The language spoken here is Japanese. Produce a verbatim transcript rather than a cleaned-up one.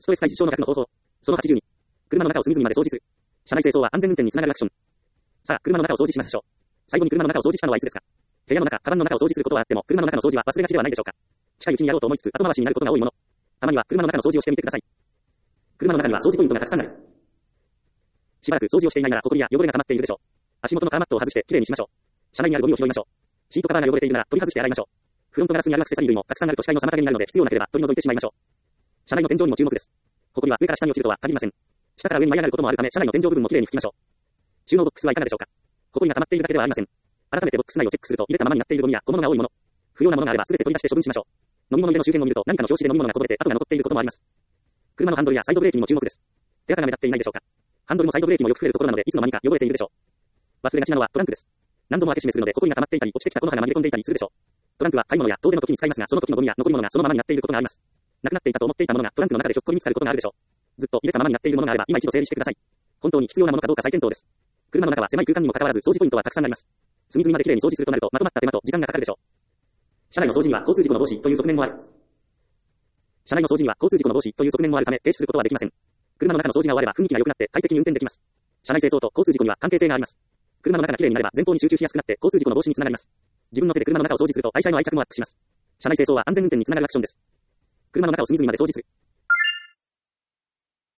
ストレス解消の方法。そのはちじゅうに。車の中を隅々まで掃除する。車内清掃は安全運転につながるアクション。さあ、車の中を掃除しましょう。最後に車の中を掃除したのはいつですか？部屋の中、カバンの中を掃除することはあっても、車の中の掃除は忘れがちではないでしょうか？近いうちにやろうと思いつつ、後回しになることが多いもの。たまには車の中の掃除をしてみてください。車の中には掃除ポイントがたくさんある。しばらく掃除をしていないなら、埃や汚れが溜まっているでしょう。足元のカーマットを外してきれいにしましょう。車内にあるゴミを拾いましょう。シートカバーが汚れているなら取り外して洗いましょう。フロントガラスにあるアクセサリー類もたくさんあると視界の妨げになるので必要なければ取り除いてしまいましょう。車内の天井にも注目です。埃は上から下に落ちるとは限りません。下から上に舞い上がることもあるため、車内の天井部分もきれいに拭きましょう。収納ボックスはいかがでしょうか？埃が溜まっているだけではありません。改めてボックス内をチェックすると入れたままになっているゴミや小物が多いもの。不要なものがあれば全て取り出して処分しましょう。飲み物入れの周辺を見ると何かの拍子で飲み物がこぼれて跡が残っていることもあります。車のハンドルやサイドブレーキにも注目です。手垢が目立っていないでしょうか？ハンドルもサイドブレーキもよく触れるところなのでいつの間にか汚れているでしょう。忘れがちなのはトランクです。何度も開け閉めするので埃が溜まっていたり落ちてきた粉が紛れ込んでいたりするでしょう。トランクは買い物や遠出の時に使いますが、その時のゴミや残り物がそのままになっていることがあります。なくなっていたと思っていたものがトランクの中でひょっこり見つかることがあるでしょう。ずっと入れたままになっているものがあれば今一度整理してください。本当に必要なものかどうか再検討です。車の中は狭い空間にもかかわらず掃除ポイントはたくさんあります。隅々まできれいに掃除するとなるとまとまった手間と時間がかかるでしょう。車内の掃除には交通事故の防止という側面もある。車内の掃除には交通事故の防止という側面もあるため停止することはできません。車の中の掃除が終われば雰囲気が良くなって快適に運転できます。車内清掃と交通事故には関係性があります。車の中がきれいになれば前方に集中しやすくなって交通事故の防止につながります。自分の手で車の中を掃除すると愛車への愛着もアップします。車内清掃は安全運転につながるアクションです。車の中を隅々まで掃除する。